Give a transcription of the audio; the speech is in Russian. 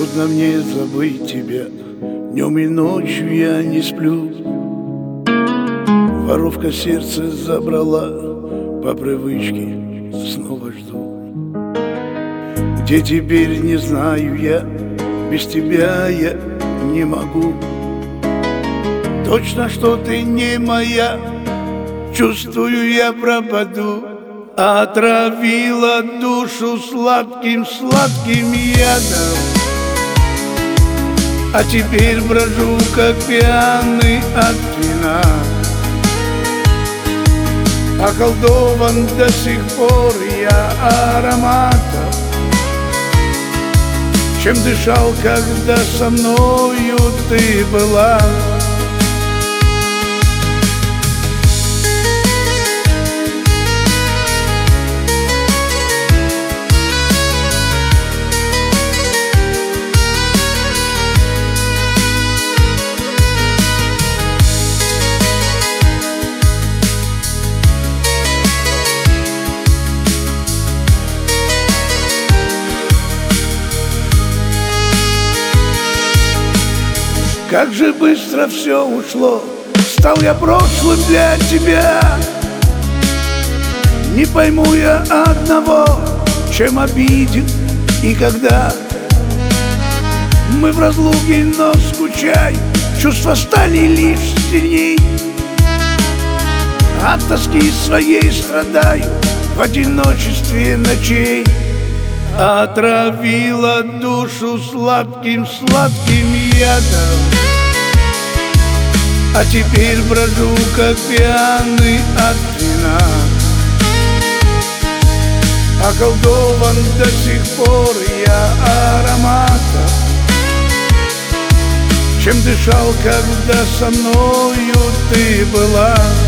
Трудно мне забыть тебя, днем и ночью я не сплю. Воровка сердце забрала, по привычке снова жду. Где теперь, не знаю я, без тебя я не могу. Точно, что ты не моя, чувствую, я пропаду. Отравила душу сладким ядом, а теперь брожу, как пьяный от вина. Околдован до сих пор я ароматом, чем дышал, когда со мною ты была. Как же быстро все ушло, стал я прошлым для тебя. Не пойму я одного, чем обиден и когда. Мы в разлуке, но скучай, чувства стали лишь сильней. От тоски своей страдаю в одиночестве ночей. Отравила душу сладким ядом, а теперь брожу, как пьяный от вина. Околдован до сих пор я ароматом, чем дышал, когда со мною ты была.